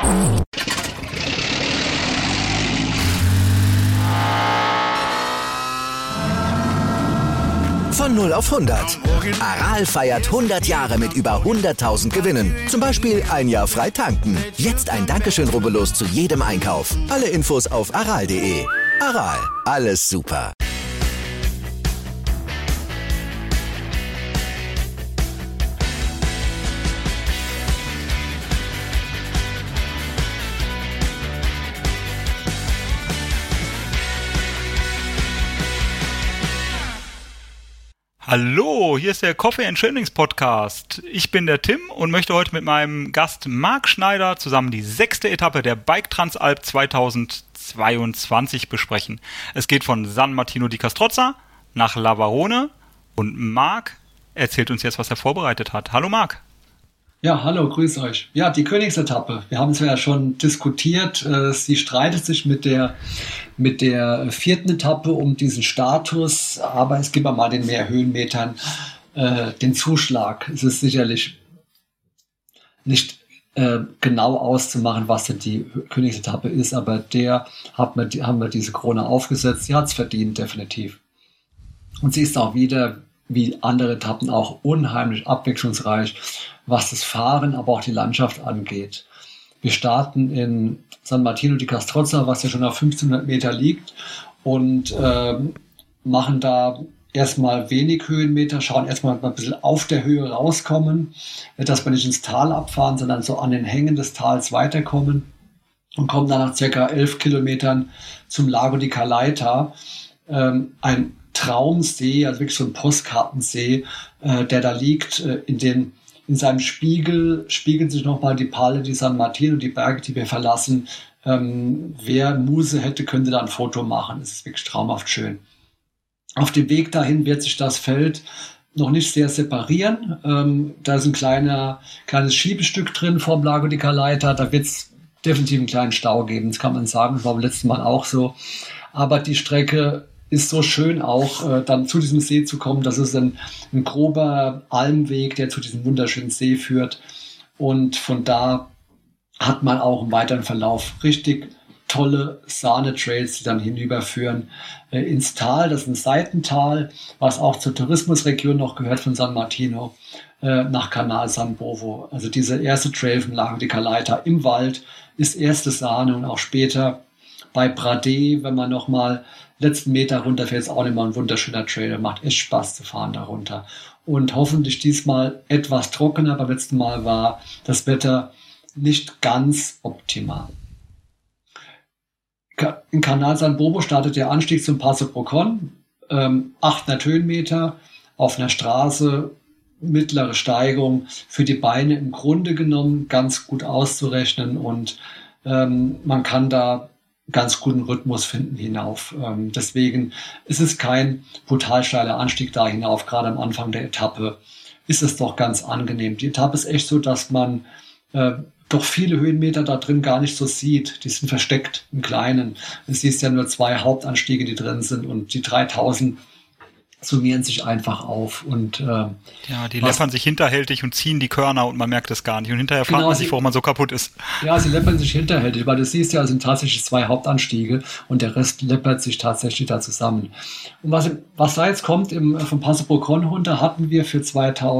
Von 0 auf 100. Aral feiert 100 Jahre mit über 100.000 Gewinnen. Zum Beispiel ein Jahr frei tanken. Jetzt ein Dankeschön, rubbellos zu jedem Einkauf. Alle Infos auf aral.de. Aral, alles super. Hallo, hier ist der Coffee and Chillings Podcast. Ich bin der Tim und möchte heute mit meinem Gast Marc Schneider zusammen die 6. Etappe der Bike Transalp 2022 besprechen. Es geht von San Martino di Castrozza nach Lavarone und Marc erzählt uns jetzt, was er vorbereitet hat. Hallo Marc. Ja, hallo, grüß euch. Ja, die Königsetappe. Wir haben es ja schon diskutiert. Sie streitet sich mit der 4. Etappe um diesen Status, aber es gibt mal den mehr Höhenmetern den Zuschlag. Es ist sicherlich nicht genau auszumachen, was denn die Königsetappe ist, aber haben wir diese Krone aufgesetzt. Sie hat es verdient, definitiv. Und sie ist auch wieder, wie andere Etappen, auch unheimlich abwechslungsreich, was das Fahren, aber auch die Landschaft angeht. Wir starten in San Martino di Castrozza, was ja schon auf 1500 Meter liegt, und machen da erstmal wenig Höhenmeter, schauen erstmal ein bisschen auf der Höhe rauskommen, dass wir nicht ins Tal abfahren, sondern so an den Hängen des Tals weiterkommen und kommen dann nach ca. 11 Kilometern zum Lago di Calaita, ein Traumsee, also wirklich so ein Postkartensee, der da liegt. In seinem Spiegel spiegeln sich nochmal die Palle di San Martino, die Berge, die wir verlassen. Wer Muse hätte, könnte da ein Foto machen. Es ist wirklich traumhaft schön. Auf dem Weg dahin wird sich das Feld noch nicht sehr separieren. Da ist ein kleines Schiebestück drin vom Lago di Calaita. Da wird es definitiv einen kleinen Stau geben. Das kann man sagen. Das war beim letzten Mal auch so. Aber die Strecke ist so schön auch, dann zu diesem See zu kommen. Das ist ein grober Almweg, der zu diesem wunderschönen See führt. Und von da hat man auch im weiteren Verlauf richtig tolle Sahne-Trails, die dann hinüberführen ins Tal. Das ist ein Seitental, was auch zur Tourismusregion noch gehört von San Martino, nach Canal San Bovo. Also dieser erste Trail vom Lago di Calaita im Wald ist erste Sahne, und auch später bei Pradé, wenn man nochmal letzten Meter runterfährt, ist auch immer ein wunderschöner Trail. Macht echt Spaß zu fahren darunter. Und hoffentlich diesmal etwas trockener. Beim letzten Mal war das Wetter nicht ganz optimal. In Canal San Bovo startet der Anstieg zum Passo Procon. 800 Höhenmeter auf einer Straße, mittlere Steigung, für die Beine im Grunde genommen ganz gut auszurechnen, und man kann da ganz guten Rhythmus finden hinauf. Deswegen ist es kein brutal steiler Anstieg da hinauf. Gerade am Anfang der Etappe ist es doch ganz angenehm. Die Etappe ist echt so, dass man doch viele Höhenmeter da drin gar nicht so sieht. Die sind versteckt im Kleinen. Es siehst ja nur 2 Hauptanstiege, die drin sind, und die 3000 summieren sich einfach auf. Und die läppern sich hinterhältig und ziehen die Körner, und man merkt es gar nicht. Und hinterher fragt man sich, warum man so kaputt ist. Ja, sie läppern sich hinterhältig, weil du siehst ja, es sind tatsächlich 2 Hauptanstiege, und der Rest läppert sich tatsächlich da zusammen. Und was da jetzt kommt, vom Passo Procon runter, hatten wir für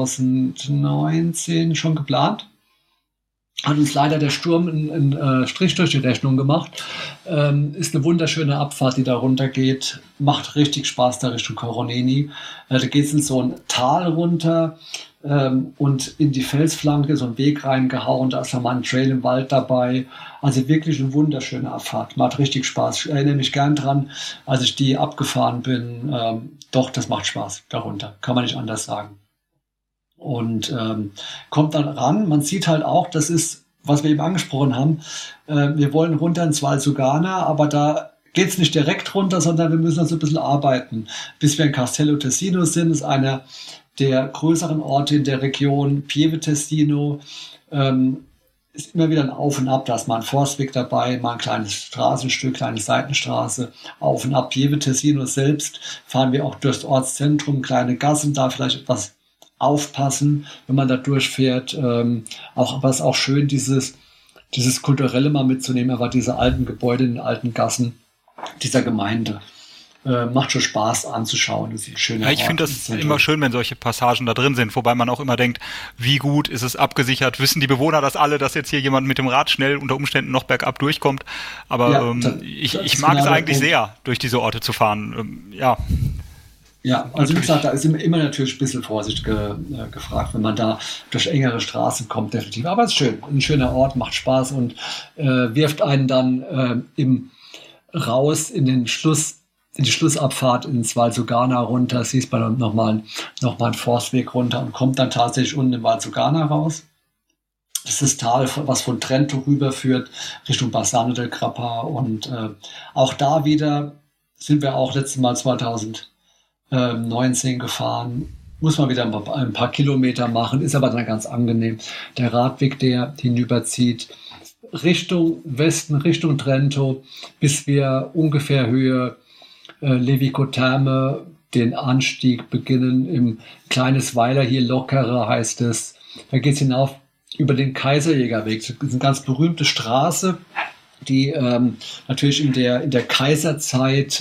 2019 schon geplant. Hat uns leider der Sturm einen Strich durch die Rechnung gemacht. Ist eine wunderschöne Abfahrt, die da runter geht. Macht richtig Spaß da Richtung Coroneni. Da geht es in so ein Tal runter und in die Felsflanke so einen Weg reingehauen. Da ist noch mal ein Trail im Wald dabei. Also wirklich eine wunderschöne Abfahrt. Macht richtig Spaß. Ich erinnere mich gern dran, als ich die abgefahren bin. Doch, das macht Spaß darunter. Kann man nicht anders sagen. Und kommt dann ran. Man sieht halt auch, das ist, was wir eben angesprochen haben, wir wollen runter ins Val Sugana, aber da geht es nicht direkt runter, sondern wir müssen also ein bisschen arbeiten. Bis wir in Castello Tessino sind, ist einer der größeren Orte in der Region. Pieve Tessino ist immer wieder ein Auf und Ab. Da ist mal ein Forstweg dabei, mal ein kleines Straßenstück, kleine Seitenstraße, Auf und Ab. Pieve Tessino selbst fahren wir auch durchs Ortszentrum, kleine Gassen, da vielleicht etwas aufpassen, wenn man da durchfährt. Aber es ist auch schön, dieses dieses Kulturelle mal mitzunehmen, aber diese alten Gebäude in den alten Gassen dieser Gemeinde. Macht schon Spaß anzuschauen. Das ist ein schöner Ich finde das immer schön, wenn solche Passagen da drin sind, wobei man auch immer denkt, wie gut ist es abgesichert? Wissen die Bewohner das alle, dass jetzt hier jemand mit dem Rad schnell unter Umständen noch bergab durchkommt? Aber ich mag es eigentlich sehr, durch diese Orte zu fahren. Ja, also natürlich. Wie gesagt, da ist immer natürlich ein bisschen Vorsicht gefragt, wenn man da durch engere Straßen kommt, definitiv. Aber es ist schön, ein schöner Ort, macht Spaß und wirft einen dann raus in die Schlussabfahrt ins Val Sugana runter, siehst man nochmal einen Forstweg runter und kommt dann tatsächlich unten im Val Sugana raus. Das ist das Tal, was von Trento rüberführt Richtung Bassano del Grappa und auch da wieder sind wir auch letztes Mal 2019 gefahren. Muss man wieder ein paar Kilometer machen, ist aber dann ganz angenehm. Der Radweg, der hinüberzieht, Richtung Westen, Richtung Trento, bis wir ungefähr Höhe Levico Terme den Anstieg beginnen im kleines Weiler, hier Lockere heißt es. Da geht es hinauf über den Kaiserjägerweg. Das ist eine ganz berühmte Straße, die natürlich in der Kaiserzeit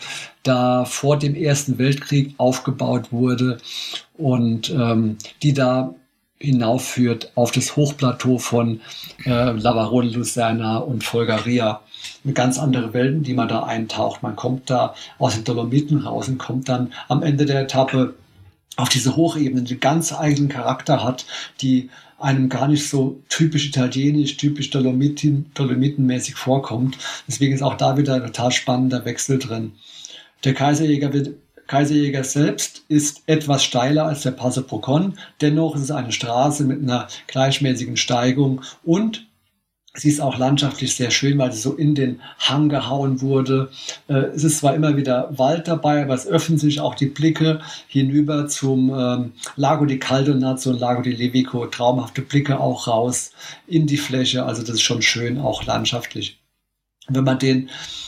da vor dem Ersten Weltkrieg aufgebaut wurde und die da hinaufführt auf das Hochplateau von Lavarone, Lucerna und Folgaria. Eine ganz andere Welt, in die man da eintaucht. Man kommt da aus den Dolomiten raus und kommt dann am Ende der Etappe auf diese Hochebene, die ganz eigenen Charakter hat, die einem gar nicht so typisch italienisch, typisch Dolomitenmäßig vorkommt. Deswegen ist auch da wieder ein total spannender Wechsel drin. Der Kaiserjäger selbst ist etwas steiler als der Passo Procon. Dennoch ist es eine Straße mit einer gleichmäßigen Steigung und sie ist auch landschaftlich sehr schön, weil sie so in den Hang gehauen wurde. Es ist zwar immer wieder Wald dabei, aber es öffnen sich auch die Blicke hinüber zum Lago di Caldonazzo und Lago di Levico. Traumhafte Blicke auch raus in die Fläche. Also das ist schon schön, auch landschaftlich. Wenn man den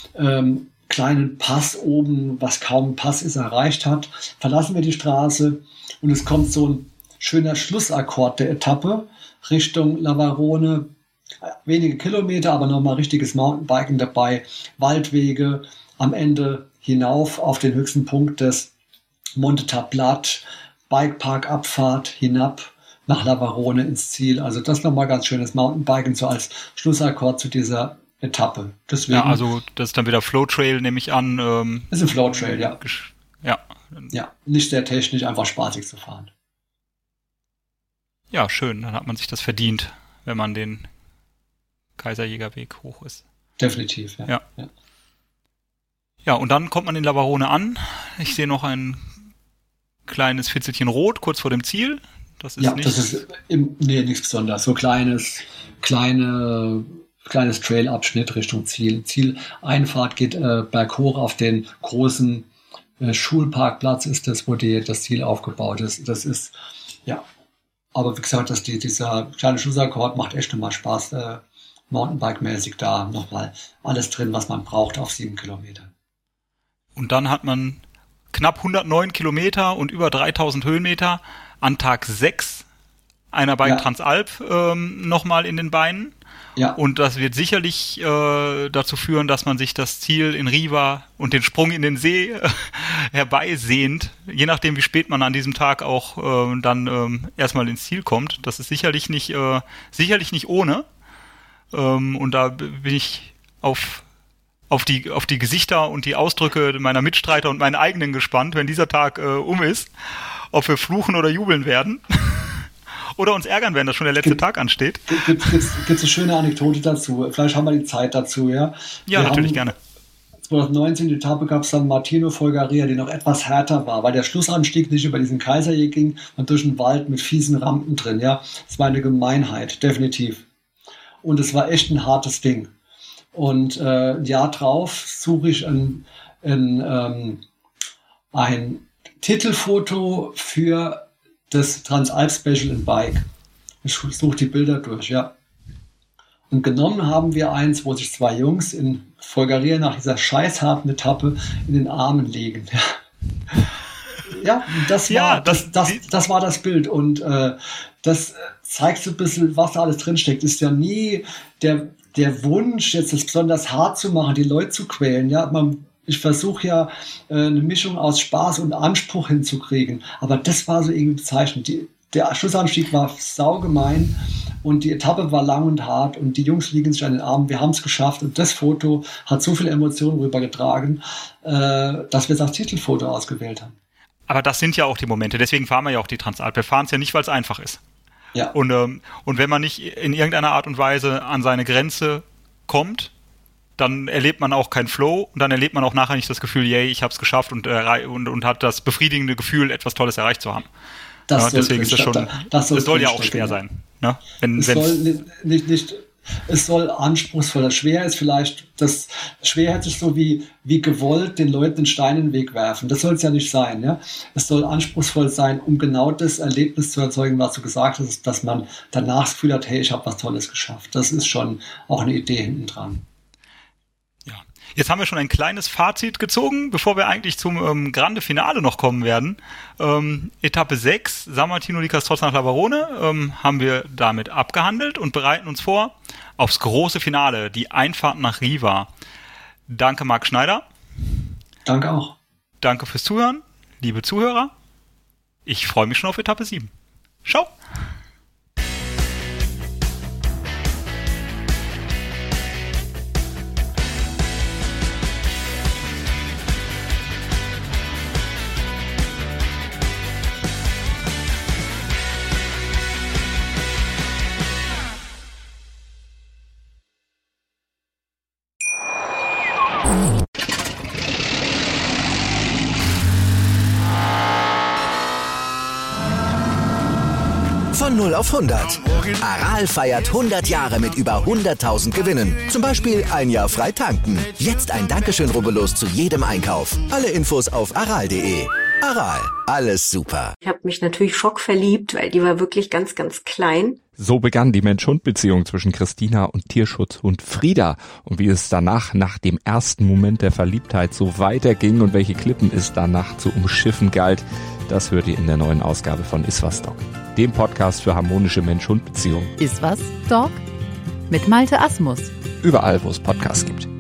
kleinen Pass oben, was kaum ein Pass ist, erreicht hat, verlassen wir die Straße und es kommt so ein schöner Schlussakkord der Etappe Richtung Lavarone. Wenige Kilometer, aber nochmal richtiges Mountainbiken dabei, Waldwege, am Ende hinauf auf den höchsten Punkt des Monte Tablat, Bikepark-Abfahrt hinab nach Lavarone ins Ziel. Also das nochmal ganz schönes Mountainbiken, so als Schlussakkord zu dieser Etappe. Deswegen, ja, also das ist dann wieder Flowtrail, nehme ich an. Ist ein Flowtrail, ja. Ja. Ja, nicht sehr technisch, einfach spaßig zu fahren. Ja, schön, dann hat man sich das verdient, wenn man den Kaiserjägerweg hoch ist. Definitiv, ja. Ja, und dann kommt man in Lavarone an. Ich sehe noch ein kleines Fitzelchen Rot kurz vor dem Ziel. Das ist nichts Besonderes. So kleines Trailabschnitt Richtung Ziel. Zieleinfahrt geht berghoch auf den großen Schulparkplatz ist das, wo das Ziel aufgebaut ist. Das ist, ja. Aber wie gesagt, dieser kleine Schlussakkord macht echt nochmal Spaß. Mountainbike-mäßig da nochmal alles drin, was man braucht auf 7 Kilometern. Und dann hat man knapp 109 Kilometer und über 3000 Höhenmeter an Tag 6 einer Bike Transalp nochmal in den Beinen. Ja. Und das wird sicherlich dazu führen, dass man sich das Ziel in Riva und den Sprung in den See herbeisehnt, je nachdem, wie spät man an diesem Tag auch dann erstmal ins Ziel kommt. Das ist sicherlich nicht ohne. Und da bin ich auf die Gesichter und die Ausdrücke meiner Mitstreiter und meinen eigenen gespannt, wenn dieser Tag ist, ob wir fluchen oder jubeln werden. Oder uns ärgern werden, dass schon der letzte Tag ansteht. Gibt's eine schöne Anekdote dazu? Vielleicht haben wir die Zeit dazu, ja? Ja, natürlich, gerne. 2019 die Etappe gab es dann Martino Folgaria, die noch etwas härter war, weil der Schlussanstieg nicht über diesen Kaiserjäger ging und durch den Wald mit fiesen Rampen drin, ja. Es war eine Gemeinheit, definitiv. Und es war echt ein hartes Ding. Und ein Jahr drauf suche ich ein Titelfoto für das Transalp Special in Bike. Ich suche die Bilder durch, ja. Und genommen haben wir eins, wo sich zwei Jungs in Folgaria nach dieser scheißharten Etappe in den Armen liegen. Ja. das war das Bild. Und das zeigt so ein bisschen, was da alles drinsteckt. Ist ja nie der Wunsch, jetzt das besonders hart zu machen, die Leute zu quälen. Ja, ich versuche ja eine Mischung aus Spaß und Anspruch hinzukriegen. Aber das war so irgendwie bezeichnend. Der Schlussanstieg war saugemein und die Etappe war lang und hart und die Jungs liegen sich an den Armen. Wir haben es geschafft und das Foto hat so viel Emotionen rübergetragen, dass wir es als Titelfoto ausgewählt haben. Aber das sind ja auch die Momente. Deswegen fahren wir ja auch die Transalp. Wir fahren es ja nicht, weil es einfach ist. Ja. Und wenn man nicht in irgendeiner Art und Weise an seine Grenze kommt, dann erlebt man auch keinen Flow und dann erlebt man auch nachher nicht das Gefühl, yay, ich habe es geschafft und hat das befriedigende Gefühl, etwas Tolles erreicht zu haben. Deswegen ist es schon, es soll ja auch schwer sein. Ne? Es soll anspruchsvoller. Schwer ist vielleicht, das schwer hätte sich so wie gewollt den Leuten den Stein in den Weg werfen. Das soll es ja nicht sein. Ja? Es soll anspruchsvoll sein, um genau das Erlebnis zu erzeugen, was du gesagt hast, dass man danach das Gefühl hat, hey, ich habe was Tolles geschafft. Das ist schon auch eine Idee hinten dran. Jetzt haben wir schon ein kleines Fazit gezogen, bevor wir eigentlich zum Grande Finale noch kommen werden. Etappe 6, San Martino di Castrozza nach Lavarone, haben wir damit abgehandelt und bereiten uns vor aufs große Finale, die Einfahrt nach Riva. Danke, Marc Schneider. Danke auch. Danke fürs Zuhören, liebe Zuhörer. Ich freue mich schon auf Etappe 7. Ciao. Von 0 auf 100. Aral feiert 100 Jahre mit über 100.000 Gewinnen. Zum Beispiel ein Jahr frei tanken. Jetzt ein Dankeschön, rubbellos zu jedem Einkauf. Alle Infos auf aral.de. Aral, alles super. Ich habe mich natürlich schockverliebt, weil die war wirklich ganz, ganz klein. So begann die Mensch-Hund-Beziehung zwischen Christina und Tierschutzhund Frieda. Und wie es danach, nach dem ersten Moment der Verliebtheit, so weiterging und welche Klippen es danach zu umschiffen galt, das hört ihr in der neuen Ausgabe von Iswas Dog, dem Podcast für harmonische Mensch-Hund-Beziehungen. Iswas Dog? Mit Malte Asmus. Überall, wo es Podcasts gibt.